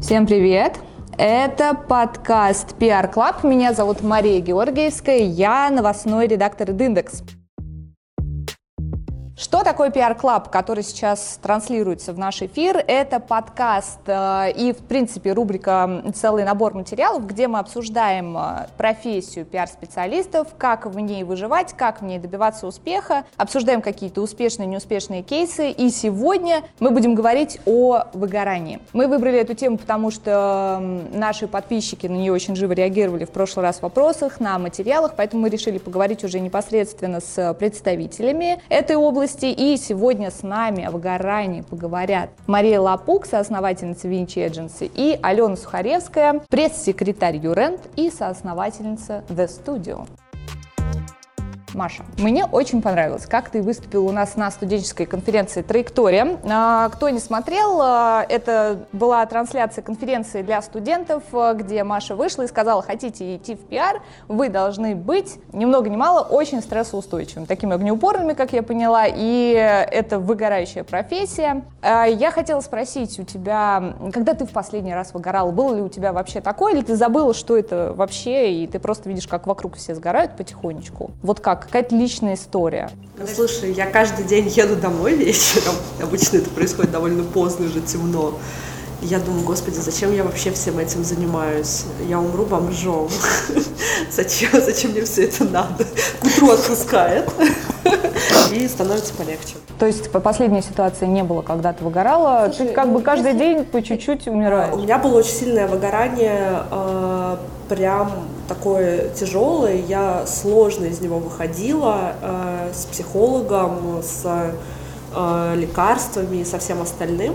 Всем привет! Это подкаст PR Club. Меня зовут Мария Георгиевская, я новостной редактор Индекс. Что такое PR Club, который сейчас транслируется в наш эфир? Это подкаст и, в принципе, рубрика «Целый набор материалов», где мы обсуждаем профессию PR-специалистов, как в ней выживать, как в ней добиваться успеха, обсуждаем какие-то успешные и неуспешные кейсы. И сегодня мы будем говорить о выгорании. Мы выбрали эту тему, потому что наши подписчики на нее очень живо реагировали в прошлый раз в вопросах, на материалах, поэтому мы решили поговорить уже непосредственно с представителями этой области. И сегодня с нами о выгорании поговорят Мария Лапук, соосновательница Vinci Agency, и Алена Сухаревская, пресс-секретарь Юрент и соосновательница The Studio. Маша, мне очень понравилось, как ты выступила у нас на студенческой конференции «Траектория». Кто не смотрел, это была трансляция конференции для студентов, где Маша вышла и сказала: хотите идти в пиар, вы должны быть, ни много ни мало, очень стрессоустойчивыми, такими огнеупорными, как я поняла, и это выгорающая профессия. Я хотела спросить у тебя, когда ты в последний раз выгорала, было ли у тебя вообще такое, или ты забыла, что это вообще, и ты просто видишь, как вокруг все сгорают потихонечку? Вот как? Какая-то личная история. Ну, слушай, я каждый день еду домой вечером. Обычно это происходит довольно поздно, уже темно. И я думаю: господи, зачем я вообще всем этим занимаюсь? Я умру бомжом. Зачем мне все это надо? К утру отпускает. И становится полегче. То есть по последней ситуации не было, когда ты выгорала? Слушай, ты как бы каждый день по чуть-чуть умираешь? У меня было очень сильное выгорание, прям такое тяжелое. Я сложно из него выходила, с психологом, с лекарствами и со всем остальным.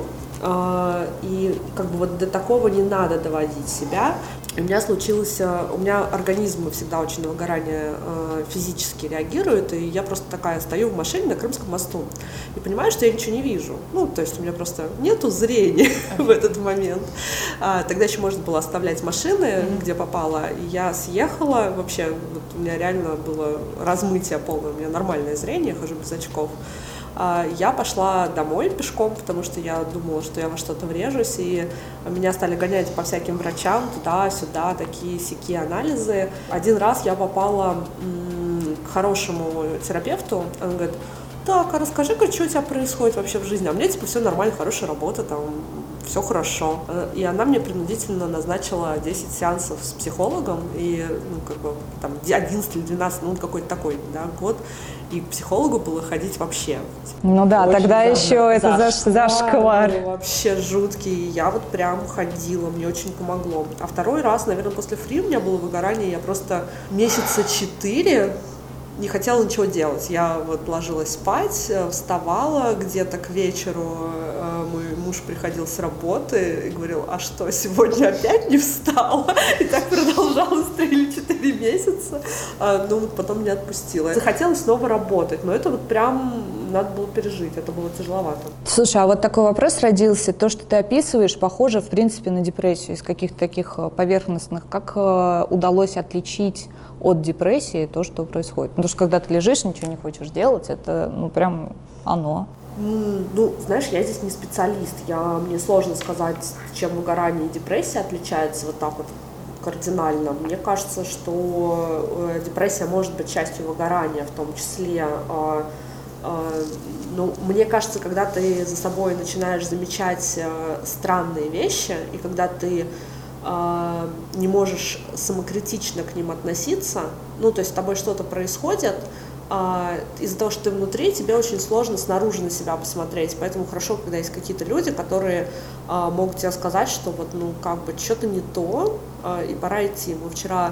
И как бы вот до такого не надо доводить себя. У меня организм всегда очень на выгорание физически реагирует, и я просто такая стою в машине на Крымском мосту и понимаю, что я ничего не вижу. Ну, то есть у меня просто нету зрения в этот момент. Тогда еще можно было оставлять машины, где попало, и я съехала. Вообще, вот у меня реально было размытие полное, у меня нормальное зрение, хожу без очков. Я пошла домой пешком, потому что я думала, что я во что-то врежусь, и меня стали гонять по всяким врачам, туда-сюда, такие-сякие анализы. Один раз я попала к хорошему терапевту, он говорит: так, а расскажи-ка, что у тебя происходит вообще в жизни? А у меня типа все нормально, хорошая работа, там все хорошо. И она мне принудительно назначила 10 сеансов с психологом, и там 11 или 12, какой-то такой, да, год. И к психологу было ходить вообще. Ну да, тогда еще это зашквар. Вообще жуткий. Я вот прям ходила, мне очень помогло. А второй раз, наверное, после фри у меня было выгорание, я просто месяца 4 не хотела ничего делать. Я вот ложилась спать, вставала где-то к вечеру, мой муж приходил с работы и говорил: а что, сегодня опять не встала? И так продолжалось 3 или 4 месяца. Потом не отпустила. Захотелось снова работать, но это вот прям надо было пережить, это было тяжеловато. Слушай, а вот такой вопрос родился. То, что ты описываешь, похоже, в принципе, на депрессию из каких-то таких поверхностных. Как удалось отличить от депрессии то, что происходит? Потому что когда ты лежишь, ничего не хочешь делать, это прям оно. Знаешь, я здесь не специалист. Мне сложно сказать, чем выгорание и депрессия отличаются вот так вот кардинально. Мне кажется, что депрессия может быть частью выгорания в том числе. Мне кажется, когда ты за собой начинаешь замечать странные вещи, и когда ты не можешь самокритично к ним относиться, то есть с тобой что-то происходит, из-за того, что ты внутри, тебе очень сложно снаружи на себя посмотреть, поэтому хорошо, когда есть какие-то люди, которые могут тебе сказать, что вот, что-то не то, и пора идти. Мы вчера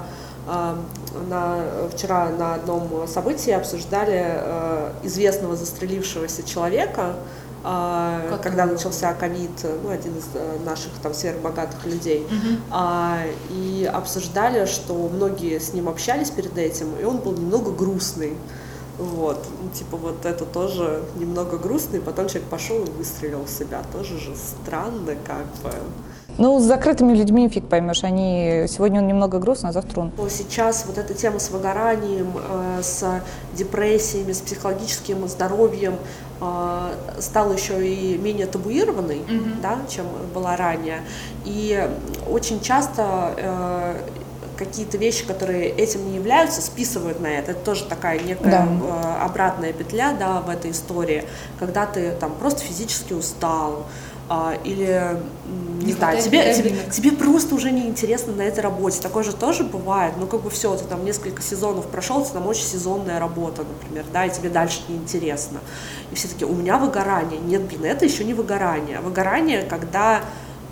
на одном событии обсуждали известного застрелившегося человека, когда начался ковид, один из наших там сверхбогатых людей, и обсуждали, что многие с ним общались перед этим, и он был немного грустный. Вот это тоже немного грустно, и потом человек пошел и выстрелил в себя. Тоже же странно как бы. С закрытыми людьми фиг поймешь. Сегодня он немного грустный, а завтра он. Сейчас вот эта тема с выгоранием, с депрессиями, с психологическим здоровьем, стала еще и менее табуированной, да, чем была ранее. И очень часто какие-то вещи, которые этим не являются, списывают на это. Это тоже такая некая обратная петля, да, в этой истории, когда ты там просто физически устал, или, не знаю, тебе просто уже неинтересно на этой работе. Такое же тоже бывает. Ну, как бы все, ты там несколько сезонов прошел, это там очень сезонная работа, например, да, и тебе дальше неинтересно. И все таки у меня выгорание. Нет, блин, это еще не выгорание. Выгорание, когда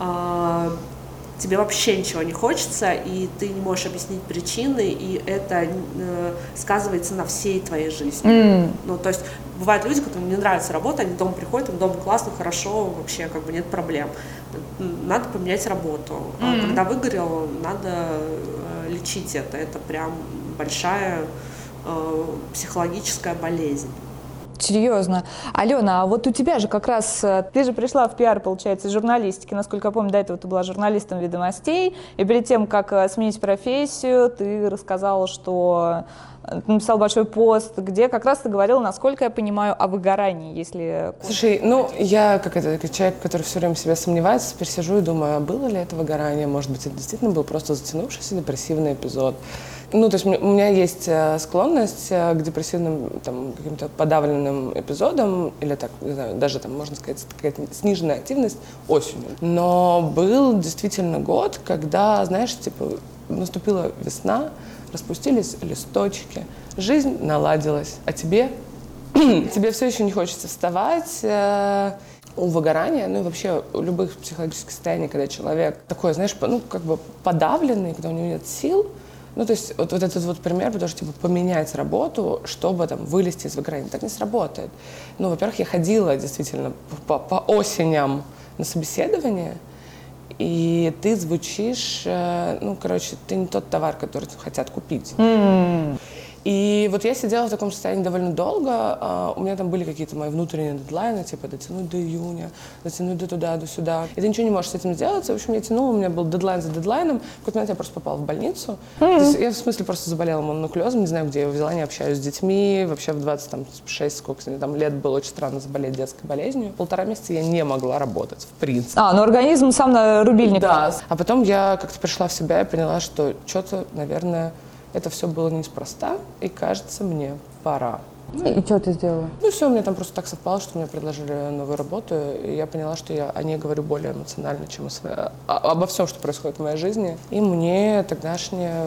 тебе вообще ничего не хочется, и ты не можешь объяснить причины, и это сказывается на всей твоей жизни. Ну, то есть бывают люди, которым не нравится работа, они дома приходят, им дома классно, хорошо, вообще как бы нет проблем. Надо поменять работу. А когда выгорел, надо лечить это. Это прям большая психологическая болезнь. Серьезно. Алена, а вот у тебя же как раз, ты же пришла в пиар, получается, из журналистики. Насколько я помню, до этого ты была журналистом «Ведомостей». И перед тем, как сменить профессию, ты рассказала, что написал большой пост, где как раз ты говорила, насколько я понимаю, о выгорании, если... Слушай, ну, я как человек, который все время в себя сомневается, теперь сижу и думаю, а было ли это выгорание? Может быть, это действительно был просто затянувшийся депрессивный эпизод. Ну, то есть у меня есть склонность к депрессивным, там, каким-то подавленным эпизодам, или так, не знаю, даже там, можно сказать, какая-то сниженная активность осенью. Но был действительно год, когда, знаешь, типа, наступила весна, распустились листочки, жизнь наладилась, а тебе все еще не хочется вставать. У выгорания, ну и вообще у любых психологических состояний, когда человек такой, знаешь, ну, как бы подавленный, когда у него нет сил. Ну, то есть вот этот вот пример, потому что, типа, поменять работу, чтобы там вылезти из выгорания, так не сработает. Ну, во-первых, я ходила действительно по осеням на собеседование, и ты звучишь, ну, короче, ты не тот товар, который хотят купить. И вот я сидела в таком состоянии довольно долго, у меня там были какие-то мои внутренние дедлайны, типа дотянуть до июня, дотянуть до туда, до сюда. И ты ничего не можешь с этим сделать. В общем, я тянула, у меня был дедлайн за дедлайном. В какой-то момент я просто попала в больницу. То есть я, в смысле, просто заболела мононуклеозом, не знаю, где я его взяла, не общаюсь с детьми. Вообще в 26, сколько там лет было очень странно заболеть детской болезнью. 1,5 месяца я не могла работать, в принципе. Ну организм сам на рубильник. Да. А потом я как-то пришла в себя и поняла, что что-то, наверное, это все было неспроста, и, кажется, мне пора. И что ты сделала? Ну все, мне там просто так совпало, что мне предложили новую работу, и я поняла, что я о ней говорю более эмоционально, чем обо всем, что происходит в моей жизни. И мне тогдашняя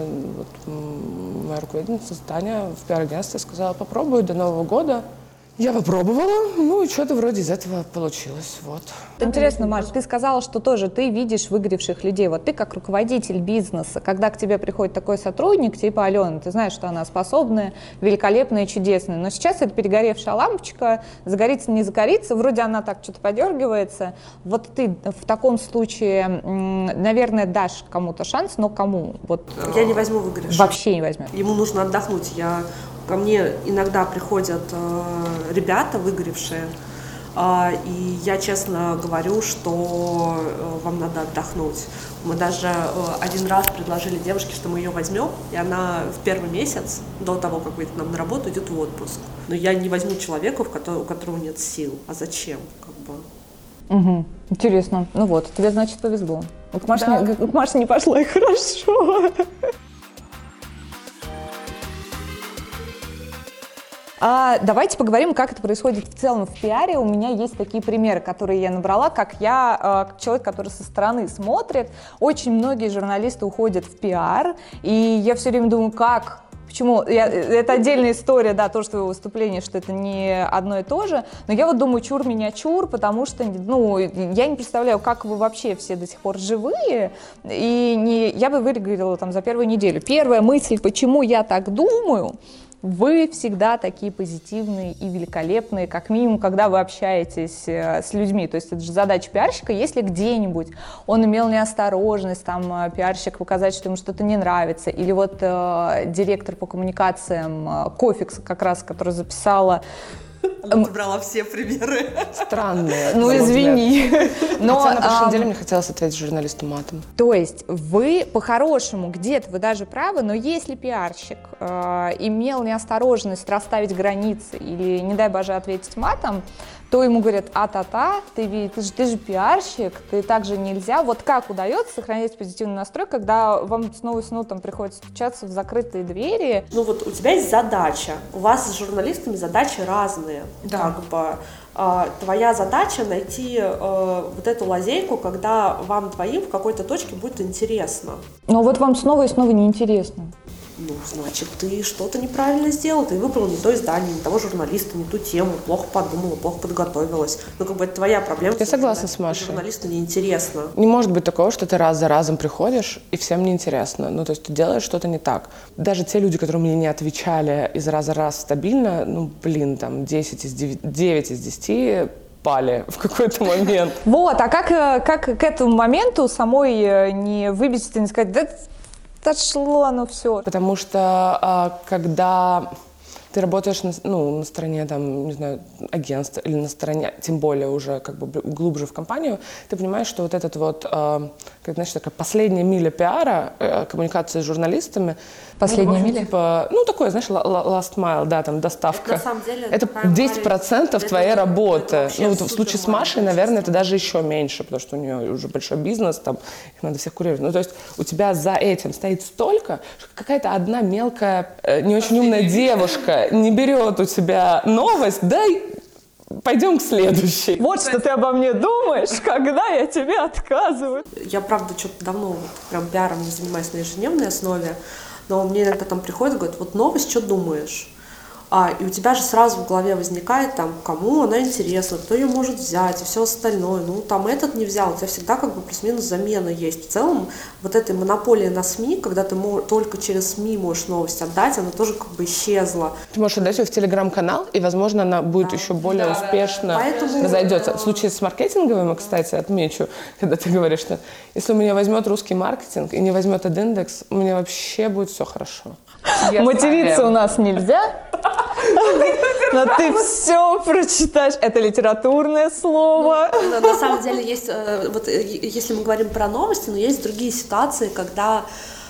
моя руководительница Таня в пиар-агентстве сказала: попробуй до Нового года. Я попробовала, ну и что-то вроде из этого получилось, вот. Интересно, Маш, ты сказала, что тоже ты видишь выгоревших людей. Вот ты как руководитель бизнеса, когда к тебе приходит такой сотрудник, типа Алены, ты знаешь, что она способная, великолепная, чудесная, но сейчас это перегоревшая лампочка, загорится, не загорится, вроде она так что-то подергивается. Вот ты в таком случае, наверное, дашь кому-то шанс, но кому? Вот, я не возьму выгоревшего. Вообще не возьму. Ему нужно отдохнуть. Ко мне иногда приходят ребята выгоревшие, и я честно говорю, что вам надо отдохнуть. Мы даже один раз предложили девушке, что мы ее возьмем, и она в первый месяц, до того, как выйдет к нам на работу, идет в отпуск. Но я не возьму человека, у которого нет сил. А зачем? Как бы. Угу. Интересно. Ну вот, тебе, значит, повезло. К Маше не пошло, и хорошо. Давайте поговорим, как это происходит в целом в пиаре. У меня есть такие примеры, которые я набрала, как как человек, который со стороны смотрит. Очень многие журналисты уходят в пиар, и я все время думаю, почему? Это отдельная история, да, тоже твоего выступления, что это не одно и то же. Но я вот думаю, чур меня чур, потому что, ну, я не представляю, как вы вообще все до сих пор живые. И я бы выговорила там за первую неделю. Первая мысль, почему я так думаю: вы всегда такие позитивные и великолепные, как минимум, когда вы общаетесь с людьми. То есть это же задача пиарщика. Если где-нибудь он имел неосторожность, там, пиарщик показать, что ему что-то не нравится, или вот директор по коммуникациям Кофикс, как раз, которая записала Ты брала все примеры. Странные. Ну, извини. Но Хотя на прошлой неделе мне хотелось ответить журналисту матом. То есть вы по-хорошему, где-то вы даже правы, но если пиарщик имел неосторожность расставить границы или, не дай боже, ответить матом, то ему говорят: а-та-та, ты же пиарщик, ты так же нельзя. Вот как удается сохранять позитивный настрой, когда вам снова и снова там приходится стучаться в закрытые двери? Ну вот у тебя есть задача, у вас с журналистами задачи разные. Да. Как бы твоя задача найти вот эту лазейку, когда вам двоим в какой-то точке будет интересно. Но вот вам снова и снова неинтересно. Ну, значит, ты что-то неправильно сделал, ты выбрал не то издание, не того журналиста, не ту тему, плохо подумала, плохо подготовилась. Ну, как бы это твоя проблема. Я согласна с Машей. Журналисту неинтересно. Не может быть такого, что ты раз за разом приходишь, и всем неинтересно. Ну, то есть ты делаешь что-то не так. Даже те люди, которые мне не отвечали из раза в раз стабильно, ну, блин, там, 9 из 10 пали в какой-то момент. Вот, а как к этому моменту самой не выбиться, не сказать: да дошло оно все. Потому что когда ты работаешь на стороне, там, не знаю, агентства или на стороне, тем более уже как бы глубже в компанию, ты понимаешь, что вот этот вот, как, знаешь, такая последняя миля пиара, коммуникации с журналистами. Последняя миля? Типа, ну, такое, знаешь, last mile, да, там, доставка. Это, на самом деле, это 10% твоей работы. Это ну, вот в случае с Машей, наверное, это даже еще меньше, потому что у нее уже большой бизнес, там, их надо всех курировать. Ну, то есть у тебя за этим стоит столько, что какая-то одна мелкая, не очень умная девушка не берет у тебя новость, дай пойдем к следующей. Вот что ты обо мне думаешь, когда я тебе отказываю. Я, правда, что-то давно вот, прям пиаром не занимаюсь на ежедневной основе, но мне иногда там приходят и говорят: вот новость, что думаешь? И у тебя же сразу в голове возникает, там, кому она интересна, кто ее может взять и все остальное. Ну, там этот не взял, у тебя всегда как бы плюс-минус замена есть. В целом, вот этой монополия на СМИ, когда ты только через СМИ можешь новость отдать, она тоже как бы исчезла. Ты можешь отдать ее в Телеграм-канал, и, возможно, она будет еще более успешно разойдется. В случае с маркетинговым, кстати, отмечу, когда ты говоришь, что если у меня возьмет русский маркетинг и не возьмет Ad-Index, у меня вообще будет все хорошо. Материться у нас нельзя. Но ты все прочитаешь. Это литературное слово. На самом деле есть, вот если мы говорим про новости, но есть другие ситуации, когда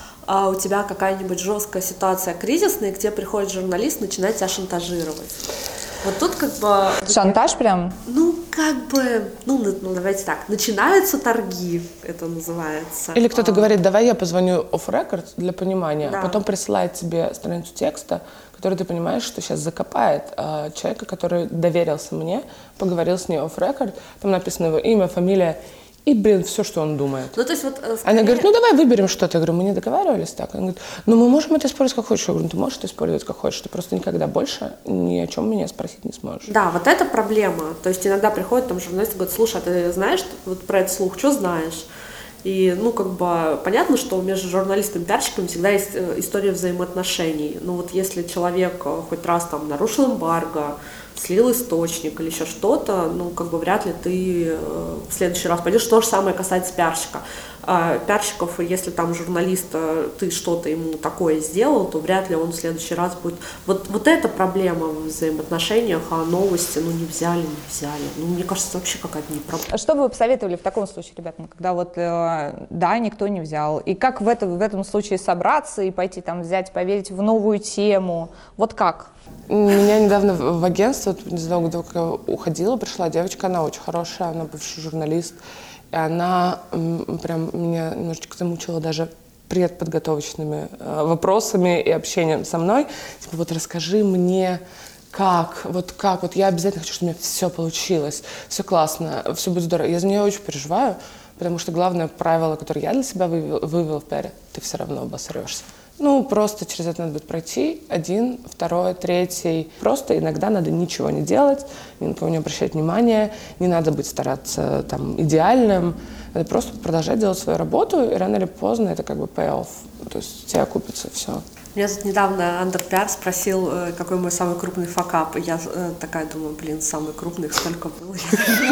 у тебя какая-нибудь жесткая ситуация кризисная, к тебе приходит журналист, начинает тебя шантажировать. Вот тут как бы... Шантаж прям? Ну, как бы, ну давайте так, начинаются торги, это называется. Или кто-то говорит: давай я позвоню off-record для понимания, да. А потом присылает тебе страницу текста, который ты понимаешь, что сейчас закопает человека, который доверился мне, поговорил с ней off-record, там написано его имя, фамилия, и, блин, все, что он думает. Ну, то есть вот, скорее... Она говорит: ну, давай выберем что-то. Я говорю: мы не договаривались так. Она говорит: ну, мы можем это использовать как хочешь. Я говорю: ты можешь это использовать как хочешь, ты просто никогда больше ни о чем меня спросить не сможешь. Да, вот это проблема. То есть иногда приходит там журналист и говорит: слушай, а ты знаешь вот про этот слух, что знаешь? И, ну, как бы, понятно, что между журналистами и пиарщиками всегда есть история взаимоотношений. Ну, вот если человек хоть раз там нарушил эмбарго, слил источник или еще что-то, ну, как бы, вряд ли ты в следующий раз пойдешь. То же самое касается пиарщика. Пиарщиков, если там журналист, ты что-то ему такое сделал, то вряд ли он в следующий раз будет... Вот эта проблема в взаимоотношениях, а новости, ну, не взяли. Ну, мне кажется, это вообще какая-то не проблема. Что бы вы посоветовали в таком случае, ребята, когда вот, да, никто не взял? И как в этом случае собраться и пойти там взять, поверить в новую тему? Вот как? Меня недавно в агентство, не знаю, где я уходила, пришла девочка, она очень хорошая, она бывший журналист, и она прям меня немножечко замучила даже предподготовочными вопросами и общением со мной. Типа: вот расскажи мне, как, вот я обязательно хочу, чтобы у меня все получилось, все классно, все будет здорово. Я за нее очень переживаю, потому что главное правило, которое я для себя вывела в пиаре: ты все равно обосрешься. Ну, просто через это надо будет пройти, 1, 2, 3. Просто иногда надо ничего не делать, ни на кого не обращать внимания, не надо быть стараться там идеальным. Надо просто продолжать делать свою работу, и рано или поздно это как бы pay-off. То есть тебе окупится все. Меня тут недавно Андерпиар спросил, какой мой самый крупный факап. И я такая думаю: блин, самый крупный, сколько было? Я не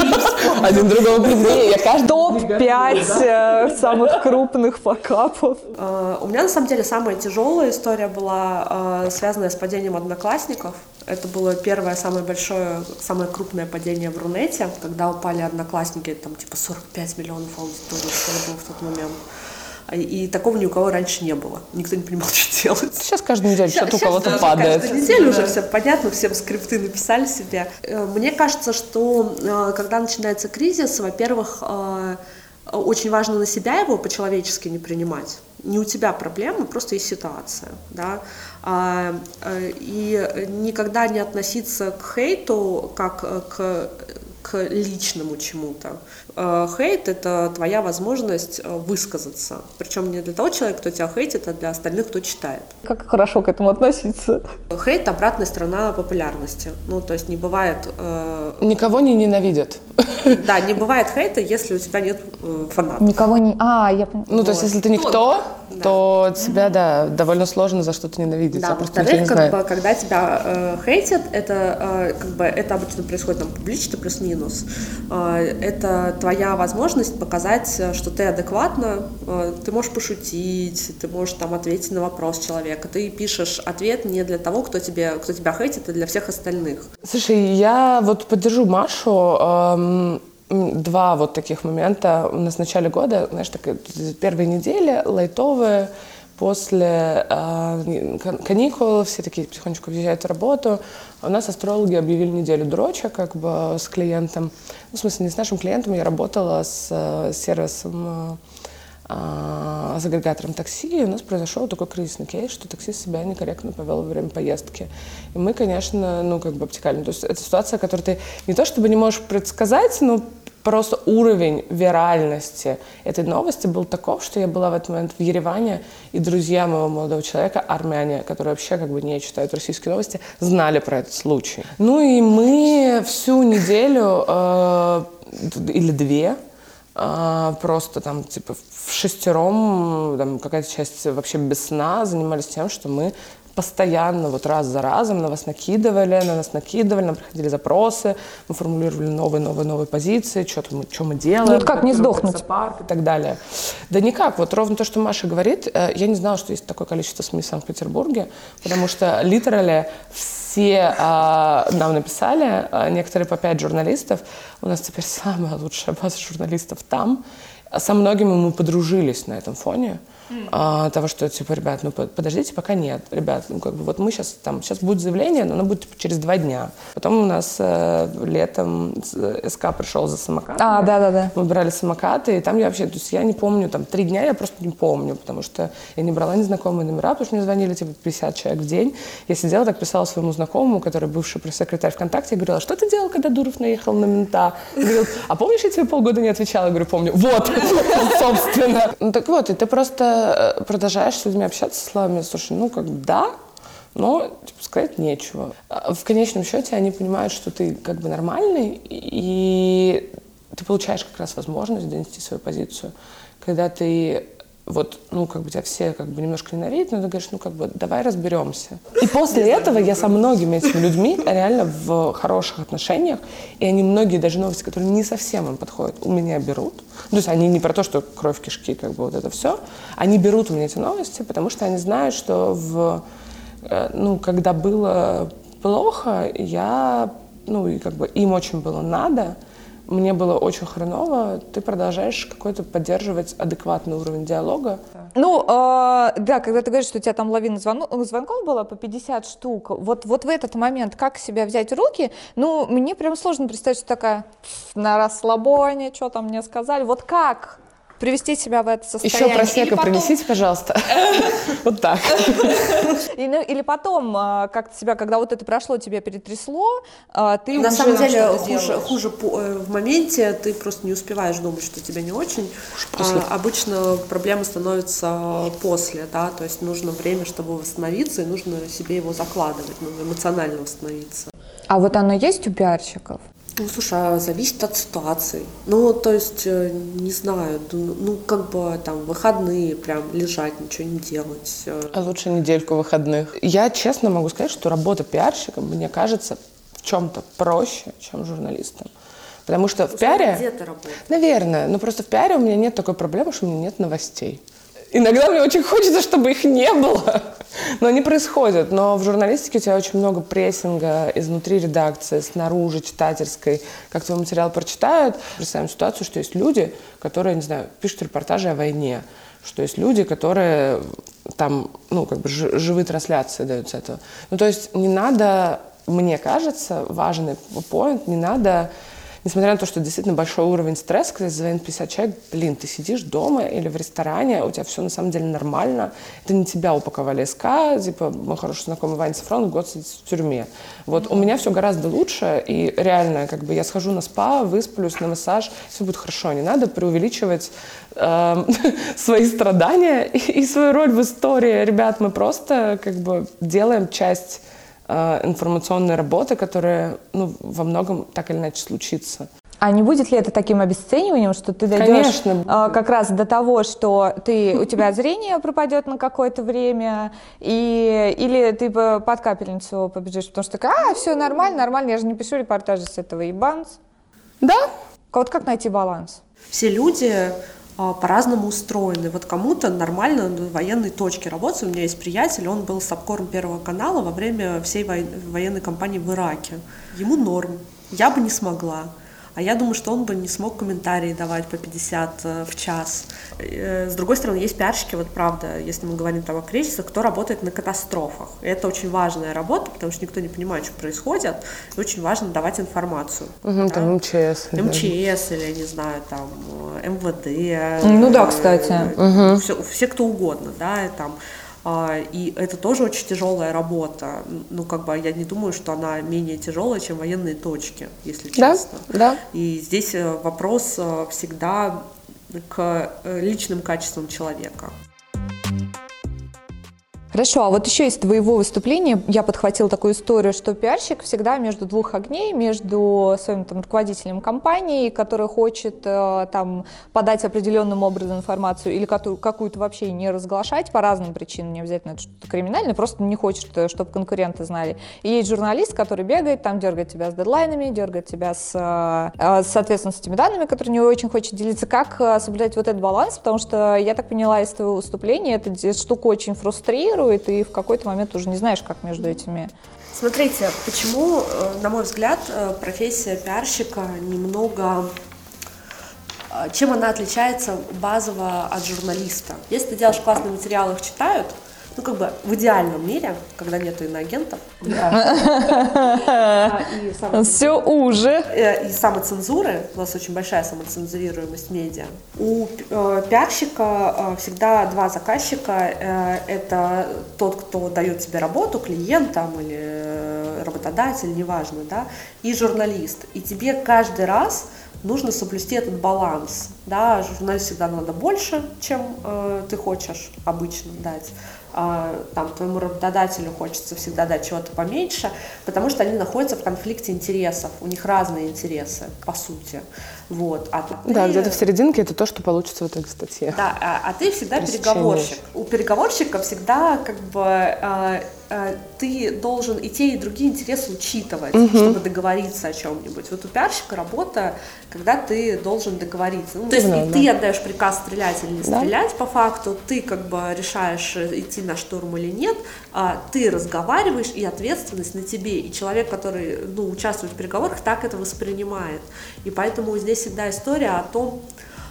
Один другого крупнее. Топ-5 самых крупных факапов. У меня, на самом деле, самая тяжелая история была связанная с падением одноклассников. Это было первое, самое большое, самое крупное падение в Рунете, когда упали одноклассники, там, типа 45 миллионов аудитории, что ли, было в тот момент. И такого ни у кого раньше не было. Никто не понимал, что делать. Сейчас каждую неделю что-то у кого-то падает. Каждую неделю уже все понятно, всем скрипты написали себе. Мне кажется, что когда начинается кризис, во-первых, очень важно на себя его по-человечески не принимать. Не у тебя проблемы, просто есть ситуация, да, и никогда не относиться к хейту как к личному чему-то. Хейт — это твоя возможность высказаться. Причем не для того человека, кто тебя хейтит, а для остальных, кто читает. Как хорошо к этому относиться? Хейт — обратная сторона популярности. Ну, то есть не бывает... Никого не ненавидят. Да, не бывает хейта, если у тебя нет фанатов. Никого не... я поняла. Ну, то есть если ты никто, то тебя, да, довольно сложно за что-то ненавидеть. Да, во-вторых, когда тебя хейтят, это обычно происходит там публично, плюс-минус. Это твоя возможность показать, что ты адекватна, ты можешь пошутить, ты можешь там ответить на вопрос человека. Ты пишешь ответ не для того, кто тебя хейтит, а для всех остальных. Слушай, я вот поддержу Машу. Два вот таких момента. У нас в начале года, знаешь, такая первые недели лайтовые, после каникул все такие потихонечку въезжают в работу. У нас астрологи объявили неделю дроча как бы с клиентом. Ну, в смысле, не с нашим клиентом, я работала с сервисом, с агрегатором такси, и у нас произошел такой кризисный кейс, что таксист себя некорректно повел во время поездки. И мы, конечно, обтекали. То есть это ситуация, которую ты не то чтобы не можешь предсказать, но просто уровень виральности этой новости был таков, что я была в этот момент в Ереване, и друзья моего молодого человека, армяне, которые вообще как бы не читают российские новости, знали про этот случай. Ну и мы всю неделю или две просто там типа вшестером, там какая-то часть вообще без сна, занимались тем, что мы постоянно, вот раз за разом на нас накидывали, нам приходили запросы, мы формулировали новые позиции, что мы делаем. Ну как не сдохнуть? И так далее. Да никак, вот ровно то, что Маша говорит, я не знала, что есть такое количество СМИ в Санкт-Петербурге, потому что literally все нам написали, некоторые по 5 журналистов, у нас теперь самая лучшая база журналистов там, со многими мы подружились на этом фоне. Того, что, типа, ребят, подождите, пока нет. Ребят, вот мы сейчас будет заявление, но оно будет через 2 дня. Потом у нас летом СК пришел за самокатами. Да. Мы брали самокаты, и там я вообще, то есть я не помню, 3 дня я просто не помню, потому что я не брала незнакомые номера, потому что мне звонили, 50 человек в день. Я сидела, так писала своему знакомому, который бывший пресс-секретарь ВКонтакте, я говорила, что ты делал, когда Дуров наехал на мента? Говорил, а помнишь, я тебе полгода не отвечала? Я говорю, помню. Вот, собственно. Так вот, и ты просто продолжаешь с людьми общаться словами, слушай, да, но сказать нечего. В конечном счете они понимают, что ты как бы нормальный, и ты получаешь как раз возможность донести свою позицию. Когда ты тебя все немножко ненавидят, но ты говоришь, давай разберемся. И после этого я со многими этими людьми реально в хороших отношениях, и они многие даже новости, которые не совсем им подходят, у меня берут. То есть они не про то, что кровь, кишки, вот это все. Они берут у меня эти новости, потому что они знают, что когда было плохо, им очень было надо, мне было очень хреново, ты продолжаешь какой-то поддерживать адекватный уровень диалога. Когда ты говоришь, что у тебя там лавина звонков была по 50 штук, вот в этот момент как себя взять в руки, мне прям сложно представить, что такая на расслабоне, что там мне сказали, вот как привести себя в это состояние. Еще просека принесите, пожалуйста. Вот так. Или потом, как себя, когда вот это прошло, тебя перетрясло, ты на самом деле хуже в моменте, ты просто не успеваешь думать, что тебе не очень. Обычно проблемы становятся после, да, то есть нужно время, чтобы восстановиться, и нужно себе его закладывать, эмоционально восстановиться. А вот оно есть у пиарщиков? Слушай, зависит от ситуации. То есть, не знаю, выходные прям лежать, ничего не делать. А лучше недельку выходных. Я честно могу сказать, что работа пиарщика, мне кажется, в чем-то проще, чем журналистом. Потому что в пиаре... Где ты работаешь? Наверное, но просто в пиаре у меня нет такой проблемы, что у меня нет новостей. Иногда мне очень хочется, чтобы их не было, но они происходят. Но в журналистике у тебя очень много прессинга изнутри редакции, снаружи, читательской. Как твой материал прочитают, представим ситуацию, что есть люди, которые, не знаю, пишут репортажи о войне, что есть люди, которые там, ну, как бы живые трансляции дают с этого. Ну, то есть не надо, мне кажется, важный поинт, не надо... Несмотря на то, что действительно большой уровень стресса, когда звонит 50 человек, блин, ты сидишь дома или в ресторане, у тебя все на самом деле нормально, это не тебя упаковали СК, типа мой хороший знакомый Ваня Сафронов год сидит в тюрьме. Вот у меня все гораздо лучше, и реально, как бы я схожу на спа, высплюсь, на массаж, все будет хорошо, не надо преувеличивать свои страдания и свою роль в истории. Ребят, мы просто как бы делаем часть информационной работы, которая, ну, во многом так или иначе случится. А не будет ли это таким обесцениванием, что ты дойдешь как раз до того, что у тебя зрение пропадет на какое-то время, или ты под капельницу побежишь, потому что все нормально, я же не пишу репортажи с этого, и банс. Да. Вот как найти баланс? Все люди по-разному устроены. Вот кому-то нормально в военной точке работать. У меня есть приятель, он был сапкором Первого канала во время всей военной кампании в Ираке. Ему норм. Я бы не смогла. А я думаю, что он бы не смог комментарии давать по 50 в час. С другой стороны, есть пиарщики, вот правда, если мы говорим там о кризисах, кто работает на катастрофах. И это очень важная работа, потому что никто не понимает, что происходит, и очень важно давать информацию. Угу, да? Там МЧС. МЧС или, не знаю, там МВД. Ну да, кстати. Все кто угодно, да, и там... И это тоже очень тяжелая работа. Ну, как бы я не думаю, что она менее тяжелая, чем военные точки, если честно. Да. И здесь вопрос всегда к личным качествам человека. Хорошо, а вот еще из твоего выступления я подхватила такую историю, что пиарщик всегда между двух огней, между своим там руководителем компании, который хочет там подать определенным образом информацию или какую-то вообще не разглашать по разным причинам, не обязательно это что-то криминальное, просто не хочет, чтобы конкуренты знали. И есть журналист, который бегает, там дергает тебя с дедлайнами, дергает тебя соответственно, с этими данными, которые не очень хочет делиться. Как соблюдать вот этот баланс? Потому что я так поняла из твоего выступления, эта штука очень фрустрирует, и в какой-то момент уже не знаешь, как между этими. Смотрите, почему, на мой взгляд, профессия пиарщика немного... Чем она отличается базово от журналиста? Если ты делаешь классные материалы, их читают, ну, как бы в идеальном мире, когда нету иноагентов, все уже. И самоцензуры, у нас очень большая самоцензурируемость медиа. У пиарщика всегда два заказчика. Это тот, кто дает тебе работу, клиент там, или работодатель, неважно, да, и журналист. И тебе каждый раз нужно соблюсти этот баланс. Да? Журналисту всегда надо больше, чем ты хочешь обычно дать. Там, твоему работодателю хочется всегда дать чего-то поменьше, потому что они находятся в конфликте интересов, у них разные интересы, по сути. Вот. Да, где-то в серединке это то, что получится в итоге в статье. Да, а ты всегда переговорщик. У переговорщика всегда как бы ты должен и те, и другие интересы учитывать, чтобы договориться о чем-нибудь. Вот у пиарщика работа, когда ты должен договориться. Ну, то есть ты отдаешь приказ стрелять или не стрелять по факту, ты как бы решаешь, идти на штурм или нет, ты разговариваешь, и ответственность на тебе. И человек, который участвует в переговорах, так это воспринимает. И поэтому здесь всегда история о том,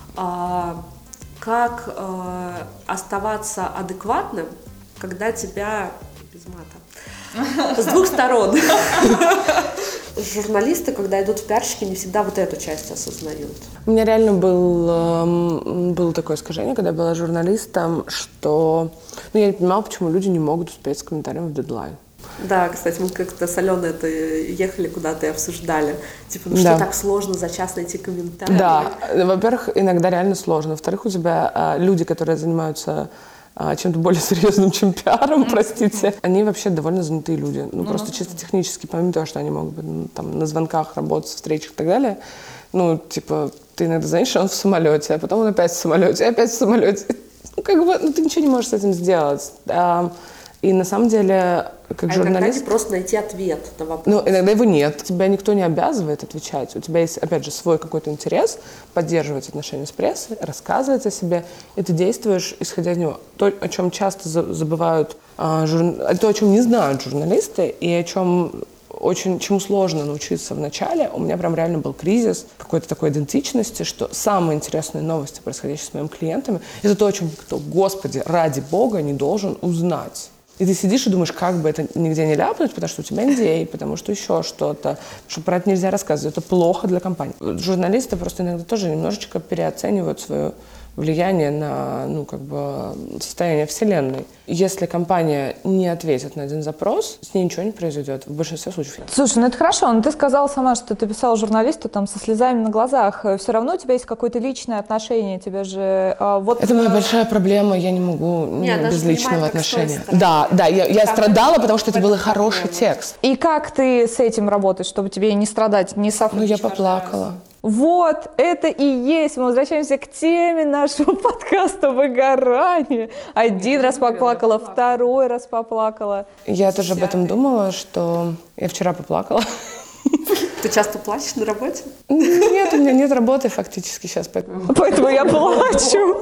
как оставаться адекватным, когда тебя... без мата. С двух сторон. Журналисты, когда идут в пиарщики, не всегда вот эту часть осознают. У меня реально было такое искажение, когда я была журналистом, что я не понимала, почему люди не могут успеть с комментарием в дедлайн. Да, кстати, мы как-то с Аленой это ехали куда-то и обсуждали. Типа, что так сложно за час найти комментарий? Да, во-первых, иногда реально сложно. Во-вторых, у тебя люди, которые занимаются чем-то более серьезным, чем пиаром, простите, они вообще довольно занятые люди. Просто чисто технически, помимо того, что они могут быть там на звонках, работать, встречах и так далее, ты иногда звонишь, он в самолете, а потом он опять в самолете, и опять в самолете. Ты ничего не можешь с этим сделать. И на самом деле, как журналист... иногда просто найти ответ на вопрос. Ну, иногда его нет. Тебя никто не обязывает отвечать. У тебя есть, опять же, свой какой-то интерес поддерживать отношения с прессой, рассказывать о себе, и ты действуешь, исходя из него. То, о чем часто забывают, то, о чем не знают журналисты, и о чем чему сложно научиться в начале. У меня прям реально был кризис какой-то такой идентичности, что самые интересные новости, происходящие с моими клиентами, это то, о чем никто, Господи, ради Бога, не должен узнать. И ты сидишь и думаешь, как бы это нигде не ляпнуть, потому что у тебя NDA, потому что еще что-то, что про это нельзя рассказывать. Это плохо для компании. Журналисты просто иногда тоже немножечко переоценивают свое влияние на, состояние вселенной. Если компания не ответит на один запрос, с ней ничего не произойдет в большинстве случаев. Слушай, это хорошо, но ты сказала сама, что ты писала журналисту со слезами на глазах. Все равно у тебя есть какое-то личное отношение, тебе же... Это моя большая проблема, я не могу без личного отношения. Да, я страдала, потому что это был хороший текст. И как ты с этим работаешь, чтобы тебе не страдать, не я поплакала. Вот, это и есть. Мы возвращаемся к теме нашего подкаста «Выгорание». Один раз поплакала, второй раз поплакала. Я тоже об этом думала, что я вчера поплакала. Ты часто плачешь на работе? Нет, у меня нет работы фактически сейчас. Поэтому я плачу.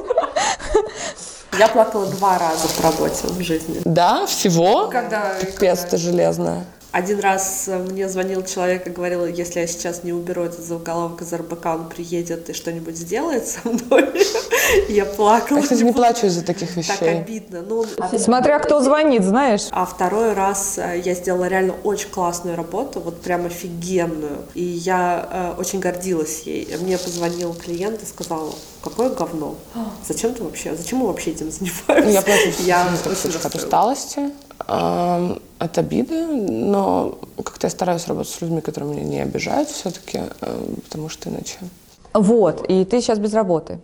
Я плакала 2 раза по работе в жизни. Да? Всего? Пипец ты железная. Один раз мне звонил человек и говорил, если я сейчас не уберу этот заголовок из РБК, он приедет и что-нибудь сделает со мной. Я плакала. Я, кстати, не плачу из-за таких вещей. Так обидно. Смотря кто звонит, знаешь. А второй раз я сделала реально очень классную работу, вот прям офигенную. И я очень гордилась ей. Мне позвонил клиент и сказал, какое говно. Зачем мы вообще этим занимаемся? Я плачу от усталости, от обиды, но как-то я стараюсь работать с людьми, которые меня не обижают все-таки, потому что иначе... Вот, и ты сейчас без работы.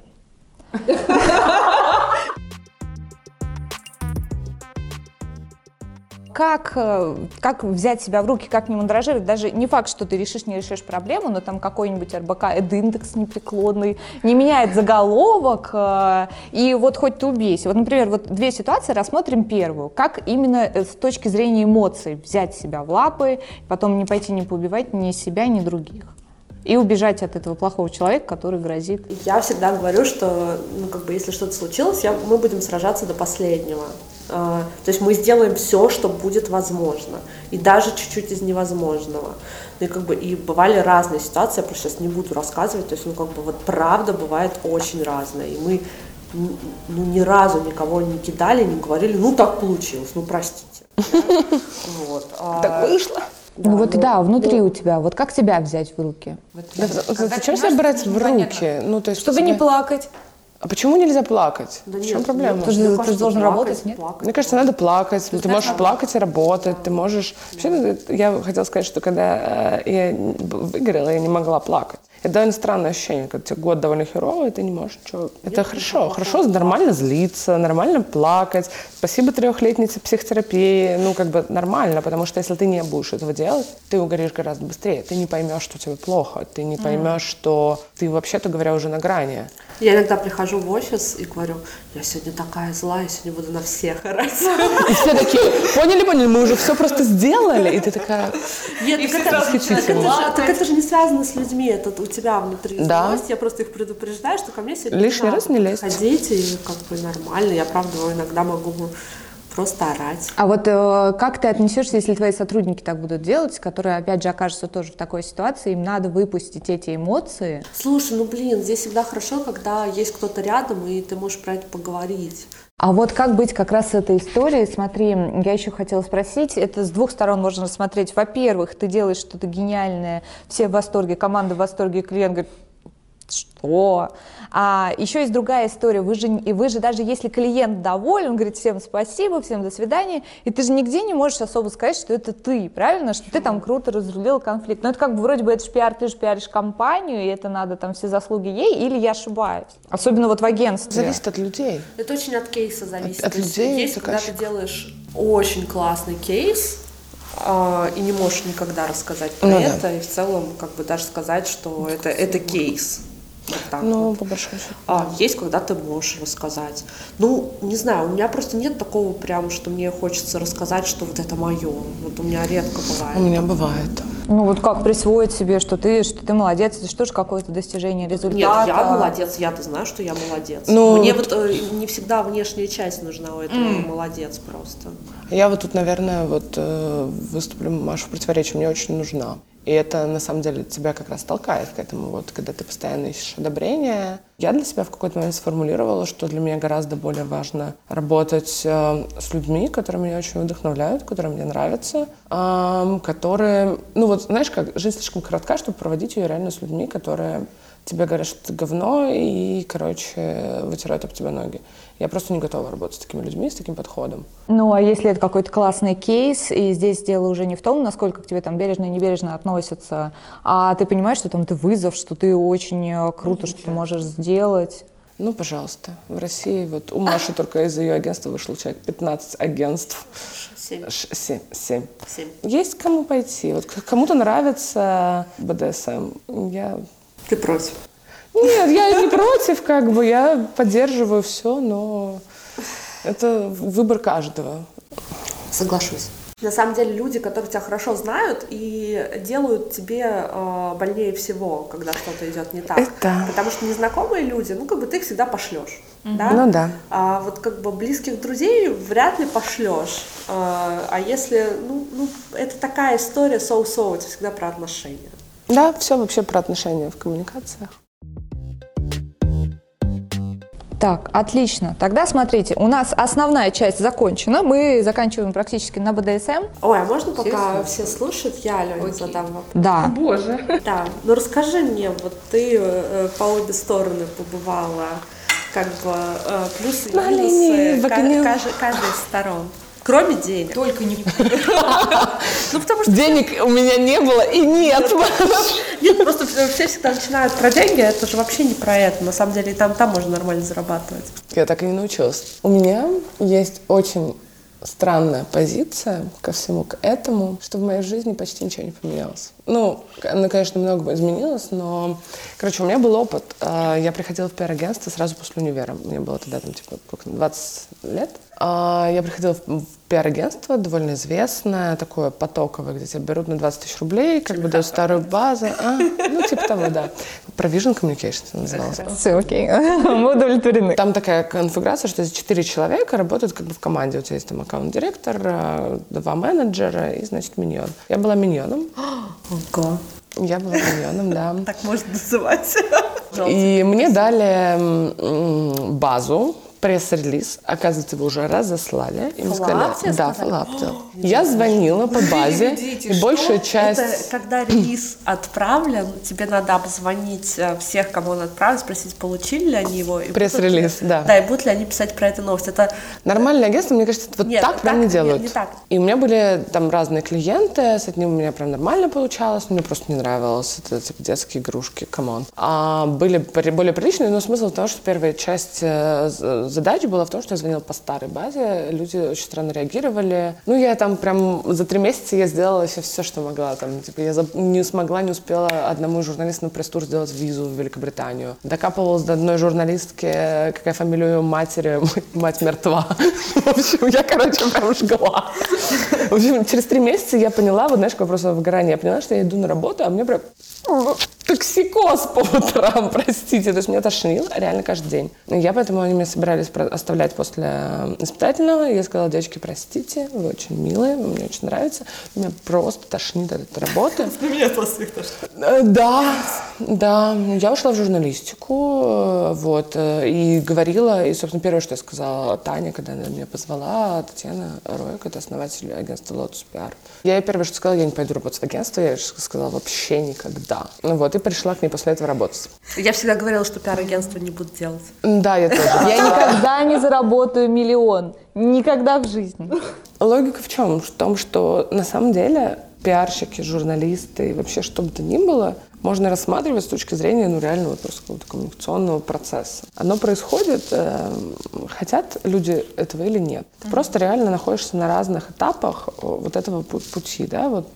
Как взять себя в руки, как не мандражировать? Даже не факт, что ты не решишь проблему, но там какой-нибудь РБК, эд-индекс непреклонный, не меняет заголовок, и вот хоть ты убейся. Вот, например, вот 2 ситуации, рассмотрим первую. Как именно с точки зрения эмоций взять себя в лапы, потом не пойти не поубивать ни себя, ни других. И убежать от этого плохого человека, который грозит. Я всегда говорю, что если что-то случилось, мы будем сражаться до последнего. То есть мы сделаем все, что будет возможно, и даже чуть-чуть из невозможного. И бывали разные ситуации, я просто сейчас не буду рассказывать, то есть правда бывает очень разное, и мы ни разу никого не кидали, не говорили, так получилось, простите. Так вышло. Внутри у тебя. Вот как тебя взять в руки? Зачем себя брать в руки? Чтобы не плакать. А почему нельзя плакать? Да в чем проблема? Ты же должен работать, нет? Мне кажется, надо плакать. Ты можешь плакать и работать. Ты можешь... Вообще, я хотела сказать, что когда я выгорела, я не могла плакать. Это довольно странное ощущение, когда тебе год довольно херово, и ты не можешь ничего. Это хорошо. Хорошо нормально злиться, нормально плакать. Спасибо 3-летней психотерапии. Нормально, потому что если ты не будешь этого делать, ты угоришь гораздо быстрее. Ты не поймешь, что тебе плохо. Ты не поймешь, что ты, вообще-то говоря, уже на грани. Я иногда прихожу в офис и говорю, я сегодня такая злая, я сегодня буду на всех орать. И все такие, поняли, мы уже все просто сделали. И ты такая, так это же не связано с людьми, это у тебя внутри злость. Я просто их предупреждаю, что ко мне сегодня лишний раз не лезть. Ходить, и нормально. Я, правда, иногда могу просто орать. А вот как ты отнесешься, если твои сотрудники так будут делать, которые, опять же, окажутся тоже в такой ситуации, им надо выпустить эти эмоции? Слушай, здесь всегда хорошо, когда есть кто-то рядом, и ты можешь про это поговорить. А вот как быть как раз с этой историей? Смотри, я еще хотела спросить, это с 2 сторон можно рассмотреть. Во-первых, ты делаешь что-то гениальное, все в восторге, команда в восторге, клиент говорит, что? А еще есть другая история. Вы же даже если клиент доволен, он говорит всем спасибо, всем до свидания, и ты же нигде не можешь особо сказать, что это ты, правильно? Что ты там круто разрулил конфликт. Но это вроде бы это же пиар, ты же пиаришь компанию, и это надо все заслуги ей, или я ошибаюсь? Особенно в агентстве. Зависит от людей. Это очень от кейса зависит. От людей. Есть, когда ты делаешь очень классный кейс, и не можешь никогда рассказать про это, и в целом даже сказать, что это кейс. Вот так Ну, вот. по большому счету. Есть, когда ты можешь рассказать. Ну, не знаю, у меня просто нет такого прям, что мне хочется рассказать, что вот это мое. Вот у меня редко бывает. У меня бывает. Ну вот как присвоить себе, что ты молодец, это что же какое-то достижение результата? Нет, я молодец, я-то знаю, что я молодец. Ну, мне вот не всегда внешняя часть нужна, у этого молодец просто. Я вот тут, наверное, выступлю, Маша, в противоречии, мне очень нужна. И это, на самом деле, тебя как раз толкает к этому, вот, когда ты постоянно ищешь одобрения. Я для себя в какой-то момент сформулировала, что для меня гораздо более важно работать с людьми, которые меня очень вдохновляют, которые мне нравятся, которые... Ну вот, знаешь, как жизнь слишком коротка, чтобы проводить ее реально с людьми, которые тебе говорят, что ты говно, и, короче, вытирают об тебя ноги. Я просто не готова работать с такими людьми, с таким подходом. Ну, а если это какой-то классный кейс, и здесь дело уже не в том, насколько к тебе там бережно и небережно относятся, а ты понимаешь, что там ты вызов, что ты очень круто, что ты можешь сделать. Ну, пожалуйста. В России вот у Маши только из ее агентства вышло человек 15 агентств. 7. Есть кому пойти. Вот кому-то нравится БДСМ. Ты против? Нет, я не против, как бы, я поддерживаю все, но это выбор каждого. Соглашусь. На самом деле люди, которые тебя хорошо знают и делают тебе больнее всего, когда что-то идет не так. Это... Потому что незнакомые люди, ну как бы ты их всегда пошлешь. Да? Ну да. А вот как бы близких друзей вряд ли пошлешь. А если, это такая история соу-соу, это всегда про отношения. Да, все вообще про отношения в коммуникациях. Так, отлично. Тогда смотрите, у нас основная часть закончена. Мы заканчиваем практически на БДСМ. Ой, а можно пока все слушают, я, Алене, задам вопрос? Да. Боже. Да, ну расскажи мне, вот ты по обе стороны побывала, как бы плюсы и минусы каждой из сторон. Кроме денег. Только не... Ну, потому что... Денег у меня не было и нет. Нет, просто все всегда начинают про деньги, это же вообще не про это. На самом деле и там можно нормально зарабатывать. Я так и не научилась. У меня есть очень странная позиция ко всему к этому, что в моей жизни почти ничего не поменялось. Ну, конечно, много изменилось, но... Короче, у меня был опыт. Я приходила в пиар-агентство сразу после универа. Мне было тогда, 20 лет. Я приходила в пиар-агентство, довольно известное, такое потоковое, где тебя берут на 20 тысяч рублей, как бы дают старую базу. Типа того, да. Provision Communications называлось. Все, окей. Мы удовлетворены. Там такая конфигурация, что здесь 4 человека работают как бы в команде. У тебя есть там аккаунт-директор, 2 менеджера и, значит, миньон. Я была миньоном. Ого. Я была миньоном, да. Так можно называть. И мне дали базу, пресс-релиз, оказывается, его уже разослали. И мы сказали, да, фоллап. Я звонила по базе, и большая часть... Это когда релиз отправлен, тебе надо обзвонить всех, кому он отправлен, спросить, получили ли они его. Пресс-релиз, да. Да, и будут ли они писать про эту новость. Это... Нормальное агентство, мне кажется, вот Нет, так прям не делают. Не так. И у меня были там разные клиенты, с одним у меня прям нормально получалось, мне просто не нравилось, это типа детские игрушки, камон. А были более приличные, но смысл в том, что первая часть задача была в том, что я звонила по старой базе, люди очень странно реагировали. Ну, я там прям за 3 месяца я сделала все, что могла. Там, типа, я не успела одному журналисту на пресс-тур сделать визу в Великобританию. Докапывалась до одной журналистки, какая фамилия ее матери, мать мертва. В общем, я, прям жгла. В общем, через 3 месяца я поняла, вот знаешь, какое просто выгорание, я поняла, что я иду на работу, а мне прям токсикоз по утрам, простите. То есть меня тошнило реально каждый день. Я поэтому они меня собирались оставлять после испытательного. И я сказала, девочки, простите, вы очень милые, мне очень нравится. Меня просто тошнит от этой работы. Меня просто их тошнит. Да. Я ушла в журналистику, вот, и говорила, и, собственно, первое, что я сказала Тане, когда она меня позвала, Татьяна Роек, это основатель агентства Lotus PR. Я ей первое, что сказала, я не пойду работать в агентство, я ей сказала, вообще никогда. Вот, и пришла к ней после этого работать. Я всегда говорила, что пиар-агентство не буду делать. Да, я тоже. Я никогда не заработаю 1 миллион. Никогда в жизни. Логика в чем? В том, что на самом деле пиарщики, журналисты и вообще что бы то ни было, можно рассматривать с точки зрения, реально вот просто какого-то коммуникационного процесса. Оно происходит, хотят люди этого или нет. Ты просто реально находишься на разных этапах вот этого пути, да, вот.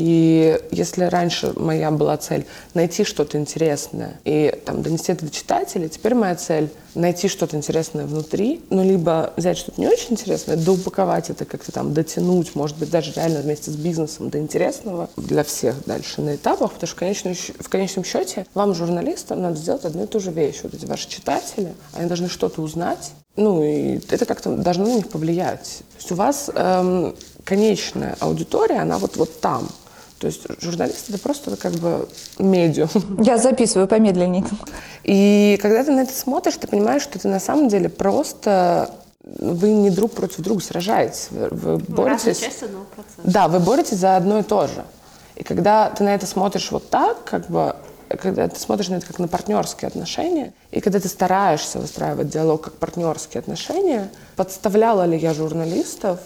И если раньше моя была цель найти что-то интересное и там донести это до читателей, теперь моя цель найти что-то интересное внутри, либо взять что-то не очень интересное, доупаковать это, как-то там дотянуть, может быть, даже реально вместе с бизнесом до интересного для всех дальше на этапах, потому что в конечном счете вам, журналистам, надо сделать одну и ту же вещь. Вот эти ваши читатели, они должны что-то узнать, и это как-то должно на них повлиять. То есть у вас конечная аудитория, она вот там. То есть журналист — это просто как бы медиум. Я записываю помедленнее. И когда ты на это смотришь, ты понимаешь, что это на самом деле просто... Вы не друг против друга сражаетесь. Вы боретесь... часть одного процесса. Да, вы боретесь за одно и то же. И когда ты на это смотришь вот так, когда ты смотришь на это как на партнерские отношения, и когда ты стараешься выстраивать диалог как партнерские отношения, подставляла ли я журналистов,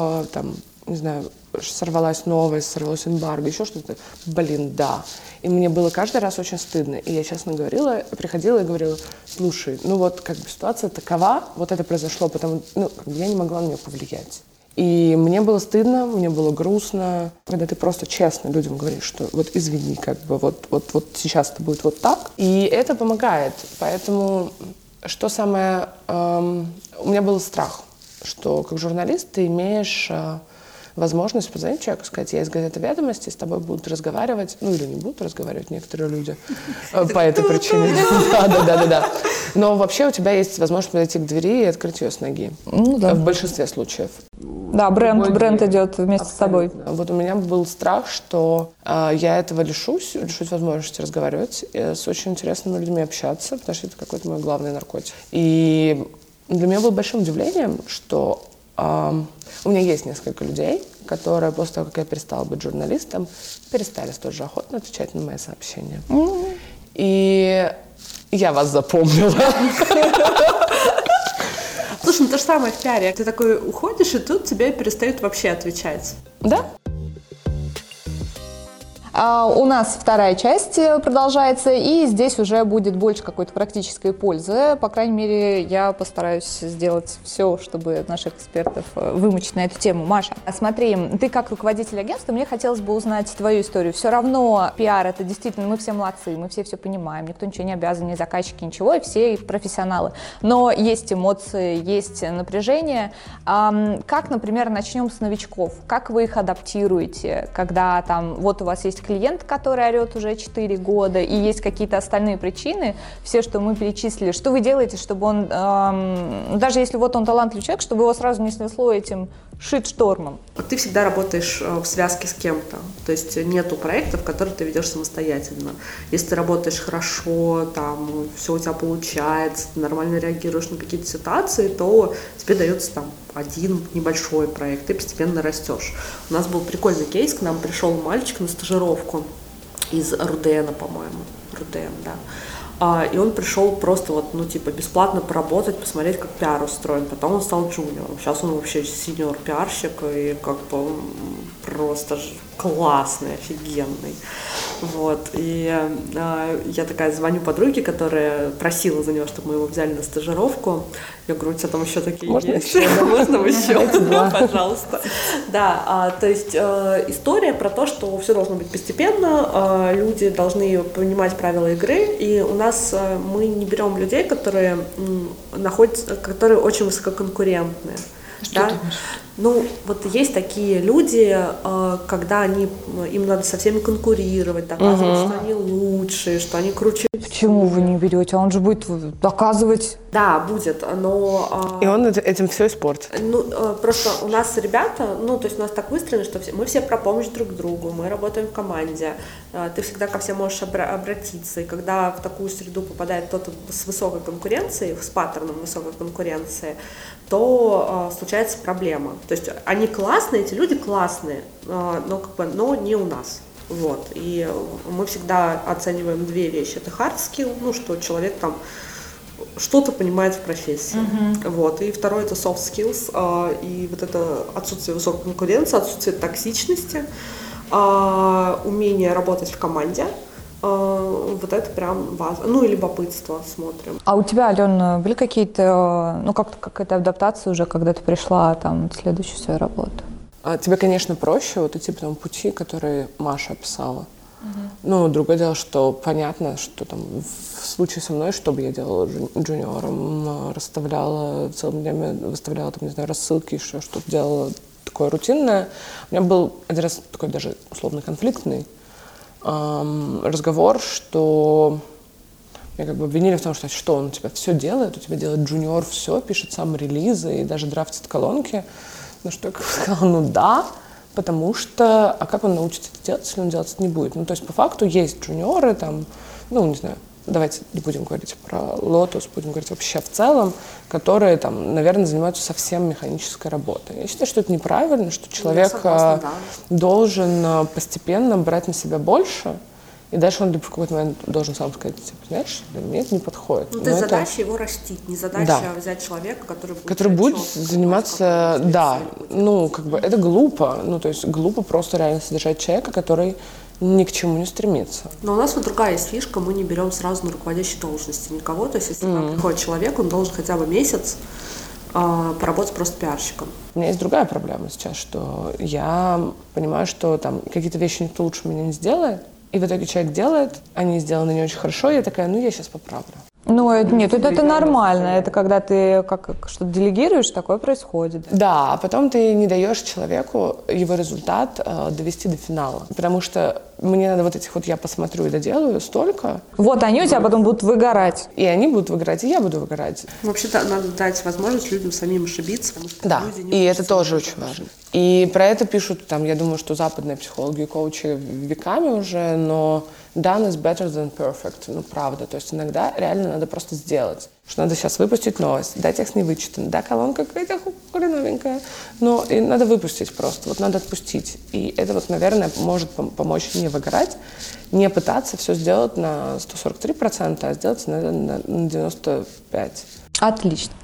не знаю, сорвалась новость, сорвалось эмбарго, еще что-то. Да. И мне было каждый раз очень стыдно. И я честно приходила и говорила: слушай, ситуация такова, вот это произошло, потому я не могла на нее повлиять. И мне было стыдно, мне было грустно, когда ты просто честно людям говоришь, что извини, вот сейчас это будет вот так. И это помогает. Поэтому что самое... У меня был страх, что как журналист ты имеешь возможность позвонить человеку и сказать: я из газеты «Ведомости», с тобой будут разговаривать, или не будут разговаривать некоторые люди по этой причине. Да. Но вообще у тебя есть возможность подойти к двери и открыть ее с ноги. В большинстве случаев. Да, бренд идет вместе с тобой. Вот у меня был страх, что я этого лишусь возможности разговаривать, с очень интересными людьми общаться, потому что это какой-то мой главный наркотик. И для меня было большим удивлением, что у меня есть несколько людей, которые после того, как я перестала быть журналистом, перестали столь же охотно отвечать на мои сообщения. И я вас запомнила. Слушай, то же самое в пиаре. Ты такой уходишь, и тут тебе перестают вообще отвечать. Да. У нас вторая часть продолжается, и здесь уже будет больше какой-то практической пользы. По крайней мере, я постараюсь сделать все, чтобы наших экспертов вымочить на эту тему. Маша, смотри, ты как руководитель агентства, мне хотелось бы узнать твою историю. Все равно пиар — это действительно, мы все молодцы, мы все понимаем, никто ничего не обязан, ни заказчики, ничего, и все профессионалы. Но есть эмоции, есть напряжение. Как, например, начнем с новичков? Как вы их адаптируете, когда там вот у вас есть клиент, который орет уже 4 года, и есть какие-то остальные причины, все, что мы перечислили, что вы делаете, чтобы он, даже если вот он талантливый человек, чтобы его сразу не снесло этим шит-штормом? Ты всегда работаешь в связке с кем-то, то есть нету проектов, которые ты ведешь самостоятельно. Если ты работаешь хорошо, там все у тебя получается, ты нормально реагируешь на какие-то ситуации, то тебе дается там один небольшой проект, ты постепенно растешь. У нас был прикольный кейс, к нам пришел мальчик на стажировку из Рудена, по-моему, Руден, да. И он пришел просто бесплатно поработать, посмотреть, как пиар устроен. Потом он стал джуниором. Сейчас он вообще сеньор-пиарщик и просто классный, офигенный. И я такая звоню подруге, которая просила за него, чтобы мы его взяли на стажировку. Я говорю: у тебя там еще такие можно есть? Еще? Можно еще? Пожалуйста. Да, то есть история про то, что все должно быть постепенно, люди должны понимать правила игры, и у нас мы не берем людей, которые очень высококонкурентные. Что да? ты думаешь? Есть такие люди, когда им надо со всеми конкурировать, доказывать, что они лучшие, что они круче. Почему вы не берете? Он же будет доказывать. Да, будет, но... И он этим все испортит. Просто у нас ребята, то есть у нас так выстроено, что мы все про помощь друг другу, мы работаем в команде, ты всегда ко всем можешь обратиться, и когда в такую среду попадает кто-то с высокой конкуренцией, с паттерном высокой конкуренции, то случается проблема. То есть они классные, эти люди классные, но не у нас. И мы всегда оцениваем две вещи. Это hard skill, что человек там что-то понимает в профессии. И второе — это soft skills, и это отсутствие высокой конкуренции, отсутствие токсичности, умение работать в команде, Вот это прям важно. Ну и любопытство смотрим. А у тебя, Алена, были какие-то, какая-то адаптация уже, когда ты пришла там в следующую свою работу? Тебе, конечно, проще вот идти по тому пути, который Маша описала. Ну, другое дело, что понятно, что там в случае со мной, что бы я делала джуниором, расставляла целыми днями, выставляла там, не знаю, рассылки, еще что-то делала такое рутинное. У меня был один раз такой даже условно конфликтный разговор, что меня как бы обвинили в том, что он у тебя все делает, у тебя делает джуниор все, пишет сам релизы и даже драфтит колонки. На что я сказала, ну да, потому что, а как он научится это делать, если он делать это не будет? Ну, то есть, по факту, есть джуниоры, там, ну, не знаю, давайте не будем говорить про Lotus, будем говорить вообще в целом, которые, там, наверное, занимаются совсем механической работой. Я считаю, что это неправильно, что человек должен постепенно брать на себя больше, и дальше он в какой-то момент должен сам сказать, типа, знаешь, мне это не подходит. Ну, то есть задача его растить, не задача взять человека, который будет заниматься, да, ну, как бы это глупо, ну, то есть глупо просто реально содержать человека, который ни к чему не стремится. Но у нас вот другая есть фишка, мы не берем сразу на руководящей должности никого, то есть если к нам приходит человек, он должен хотя бы месяц поработать просто пиарщиком. У меня есть другая проблема сейчас, что я понимаю, что там какие-то вещи никто лучше меня не сделает, и в итоге человек делает, они сделаны не очень хорошо, и я такая, ну я сейчас поправлю. Ну, нет, это нормально. Это когда ты как что-то делегируешь, такое происходит. Да, а потом ты не даешь человеку его результат довести до финала. Потому что мне надо вот этих вот я посмотрю и доделаю столько. Вот они у тебя потом будут выгорать. И они будут выгорать, и я буду выгорать. Вообще-то надо дать возможность людям самим ошибиться. Потому что да, люди не и это тоже очень важно. И про это пишут, там, я думаю, что западные психологи и коучи веками уже, но done is better than perfect, ну правда, то есть иногда реально надо просто сделать, что надо сейчас выпустить новость, да, текст не вычитан, да, колонка какая-то хреновенькая, но и надо выпустить просто, вот надо отпустить, и это вот, наверное, может помочь не выгорать, не пытаться все сделать на 143%, а сделать, наверное, на 95%. Отлично.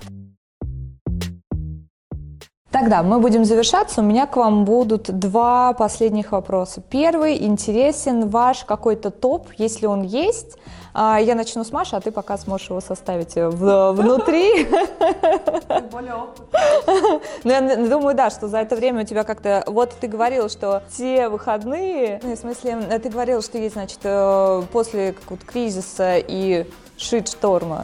Тогда мы будем завершаться. У меня к вам будут два последних вопроса. Первый. Интересен ваш какой-то топ, если он есть. Я начну с Маши, а ты пока сможешь его составить внутри. Более опытный. Ну, я думаю, да, что за это время у тебя как-то... Вот ты говорила, что те выходные... Ну, в смысле, ты говорила, что есть, значит, после какого-то кризиса и шит-шторма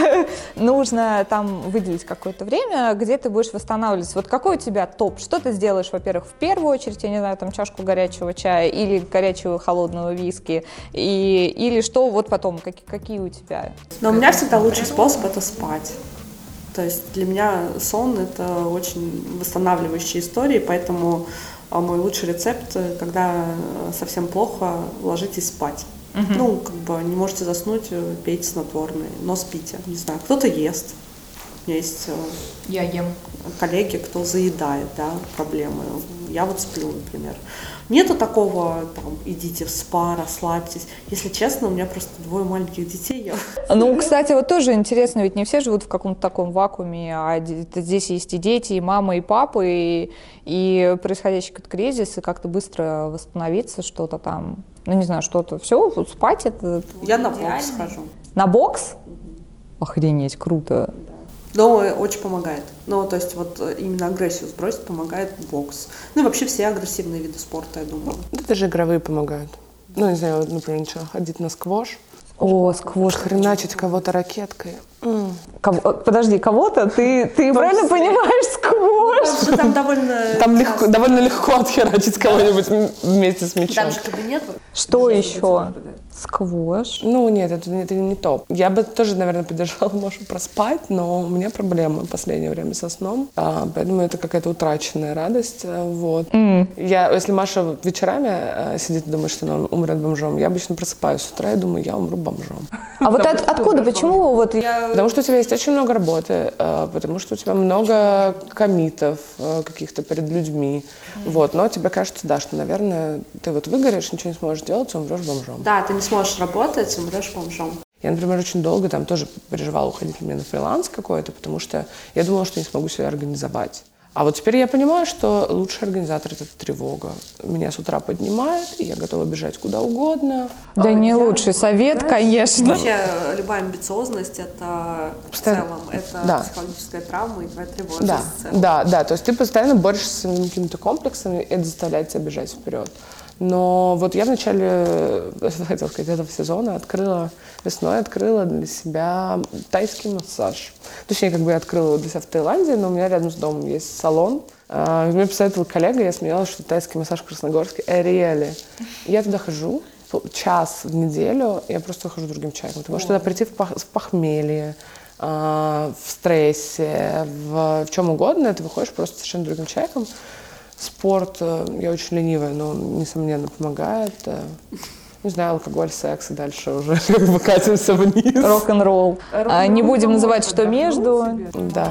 нужно там выделить какое-то время, где ты будешь восстанавливаться. Вот какой у тебя топ? Что ты сделаешь, во-первых, в первую очередь, я не знаю, там чашку горячего чая или горячего холодного виски, или что вот потом, какие у тебя? Но у меня всегда лучший способ – это спать. То есть для меня сон – это очень восстанавливающая история, поэтому мой лучший рецепт, когда совсем плохо, ложитесь спать. Ну, как бы не можете заснуть, пейте снотворные, но спите. Не знаю, кто-то ест. У меня есть Я ем. коллеги, кто заедает, да, проблемы. Я вот сплю, например. Нету такого, там, идите в спа, расслабьтесь. Если честно, у меня просто 2 маленьких детей. Ну, кстати, вот тоже интересно, ведь не все живут в каком-то таком вакууме, а здесь есть и дети, и мама, и папа, и происходящий какой-то кризис, и как-то быстро восстановиться, что-то там, ну, не знаю, что-то. Все, спать это... Я на бокс хожу. На бокс? Охренеть, круто. Но очень помогает. Ну, то есть вот именно агрессию сбросить помогает бокс. Ну, и вообще все агрессивные виды спорта, я думаю. Да даже игровые помогают. Ну, не знаю, например, начала ходить на сквош. О, сквош. Хреначить кого-то ракеткой. Подожди, кого-то? Ты правильно понимаешь сквош? Там довольно... Там довольно легко отхерачить кого-нибудь вместе с мячом. Там же кабинет. Что еще? Сквош? Ну, нет, это не топ. Я бы тоже, наверное, поддержала Машу проспать, но у меня проблемы в последнее время со сном, поэтому это какая-то утраченная радость. Вот. Если Маша вечерами сидит и думает, что она умрет бомжом, я обычно просыпаюсь с утра и думаю, я умру бомжом. А вот откуда? Почему? Вот Потому что у тебя есть очень много работы, потому что у тебя много коммитов каких-то перед людьми. Вот. Но тебе кажется, да, что, наверное, ты вот выгоришь, ничего не сможешь делать, и умрешь бомжом. Да, ты не сможешь работать, умрешь бомжом. Я, например, очень долго там тоже переживала, уходить ли мне на фриланс какой-то, потому что я думала, что не смогу себя организовать. А вот теперь я понимаю, что лучший организатор — это тревога. Меня с утра поднимает, и я готова бежать куда угодно. Да не лучший совет, конечно. Вообще любая амбициозность — это в целом, это психологическая травма и твоя тревожность. Да, то есть ты постоянно борешься с своими какими-то комплексами, и это заставляет тебя бежать вперед. Но вот я в начале, хотела сказать, этого сезона весной открыла для себя тайский массаж. Точнее, как бы я открыла его для себя в Таиланде, но у меня рядом с домом есть салон. Мне посоветовал коллега, я смеялась, что тайский массаж в Красногорске — реально. Я туда хожу час в неделю, я просто хожу другим человеком. Ты можешь туда прийти в похмелье, в стрессе, в чем угодно, ты выходишь просто совершенно другим человеком. Спорт, я очень ленивая, но он, несомненно, помогает. Не знаю, алкоголь, секс, и дальше уже как бы катимся вниз. Рок-н-ролл. Не будем называть, что между. Да.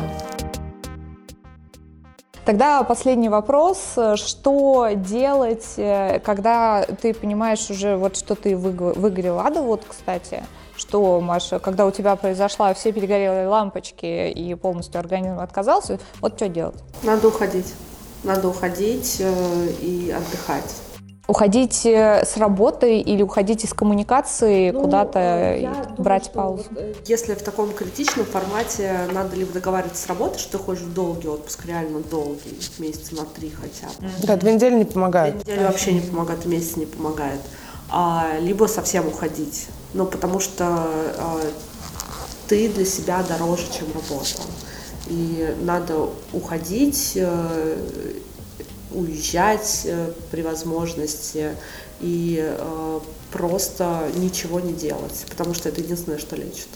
Тогда последний вопрос. Что делать, когда ты понимаешь уже, вот что ты выгорела? Да, вот, кстати, что, Маша, когда у тебя произошла, все перегорели лампочки и полностью организм отказался, вот что делать? Надо уходить и отдыхать. Уходить с работы или уходить из коммуникации, куда-то брать паузу? Если в таком критичном формате, надо либо договариваться с работой, что ты хочешь в долгий отпуск, реально долгий, месяца на 3 хотя бы. Да, 2 недели не помогает. 2 недели вообще не помогает, месяц не помогает. Либо совсем уходить. Потому что ты для себя дороже, чем работа. И надо уходить, уезжать при возможности и просто ничего не делать, потому что это единственное, что лечит.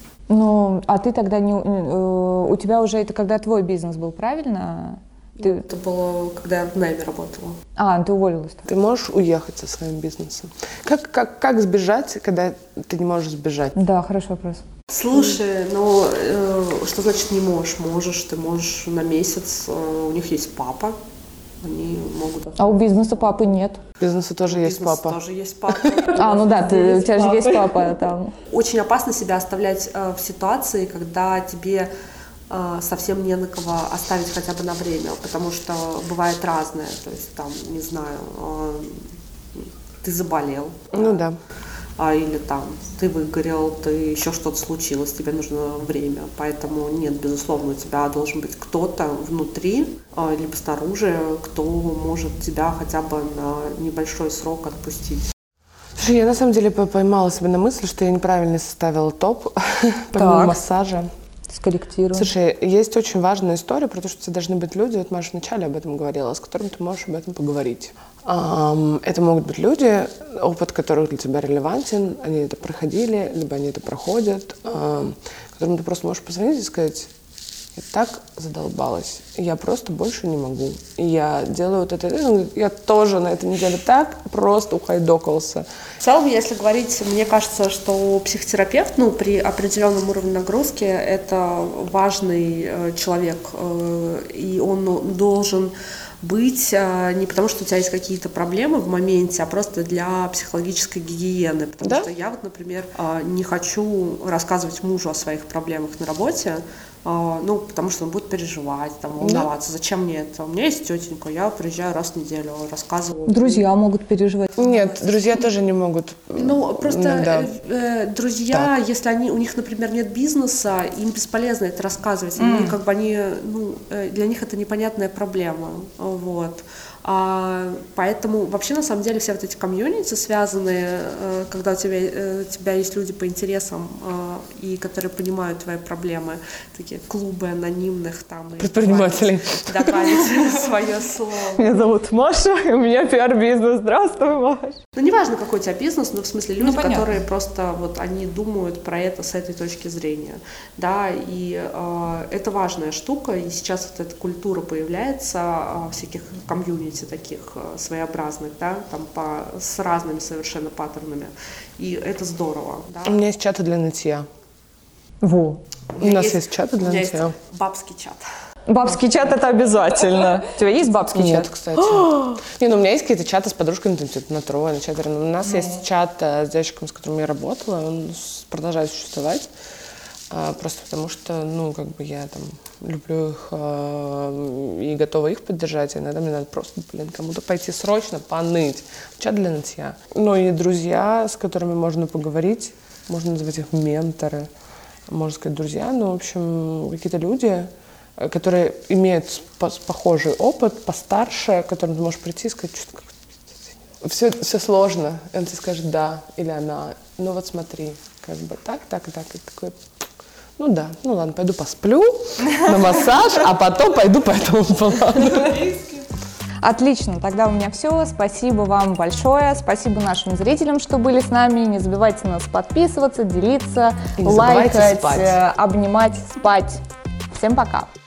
А ты тогда у тебя уже это когда твой бизнес был, правильно? Это было, когда я в найме работала. Ты уволилась. Ты можешь уехать со своим бизнесом. Как сбежать, когда ты не можешь сбежать? Да, хороший вопрос. Слушай, что значит не можешь? Можешь, ты можешь на месяц, у них есть папа, они могут... А у бизнеса папы нет? У бизнеса тоже есть папа. Тоже есть папа. У тебя же есть папа там. Очень опасно себя оставлять в ситуации, когда тебе совсем не на кого оставить хотя бы на время, потому что бывает разное, то есть там, не знаю, ты заболел. Да. Или там ты выгорел, еще что-то случилось, тебе нужно время. Поэтому нет, безусловно, у тебя должен быть кто-то внутри, либо снаружи, кто может тебя хотя бы на небольшой срок отпустить. Слушай, я на самом деле поймала себя на мысли, что я неправильно составила топ помимо массажа. Скорректируем. Слушай, есть очень важная история про то, что у тебя должны быть люди, вот Маша вначале об этом говорила, с которыми ты можешь об этом поговорить. Это могут быть люди, опыт которых для тебя релевантен, они это проходили, либо они это проходят, которым ты просто можешь позвонить и сказать: я так задолбалась, я просто больше не могу. И я делаю вот это, я тоже на этой неделе так просто ухайдокался. В целом, если говорить, мне кажется, что психотерапевт, при определенном уровне нагрузки, это важный человек, и он должен быть не потому, что у тебя есть какие-то проблемы в моменте, а просто для психологической гигиены. Потому что я, например, не хочу рассказывать мужу о своих проблемах на работе, потому что он будет переживать, волноваться. Зачем мне это? У меня есть тетенька, я приезжаю раз в неделю, рассказываю. Друзья могут переживать. Нет, друзья тоже не могут. Просто друзья, если у них, например, нет бизнеса, им бесполезно это рассказывать. Для них это непонятная проблема. Поэтому вообще на самом деле все вот эти комьюнити связанные, когда у тебя есть люди по интересам и которые понимают твои проблемы, такие клубы анонимных предпринимателей. Добавить свое слово. Меня зовут Маша, и у меня пиар-бизнес. Здравствуй, Маша. Неважно, какой у тебя бизнес, но в смысле люди, которые просто они думают про это с этой точки зрения. Да, и это важная штука, и сейчас вот эта культура появляется всяких комьюнити таких своеобразных, да, с разными совершенно паттернами. И это здорово. Да? У меня есть чаты для нытья. У нас есть чаты для нытья. У меня есть бабский чат. Бабский чат — это обязательно. У тебя есть бабский чат? Нет, кстати. У меня есть какие-то чаты с подружками, на трое, на четверо. У нас есть чат с девочками, с которыми я работала, он продолжает существовать. Просто потому что, я там люблю их и готова их поддержать, и иногда мне надо просто, кому-то пойти срочно поныть. Чат для нытья. И друзья, с которыми можно поговорить, можно назвать их менторы, можно сказать друзья, в общем, какие-то люди, которые имеют похожий опыт, постарше, к которым ты можешь прийти и сказать, что все сложно, и он тебе скажет да, или она, смотри, так, и такой, ладно, пойду посплю на массаж, а потом пойду по этому плану. Отлично, тогда у меня все. Спасибо вам большое. Спасибо нашим зрителям, что были с нами. Не забывайте нас подписываться, делиться, лайкать, обнимать, спать. Всем пока.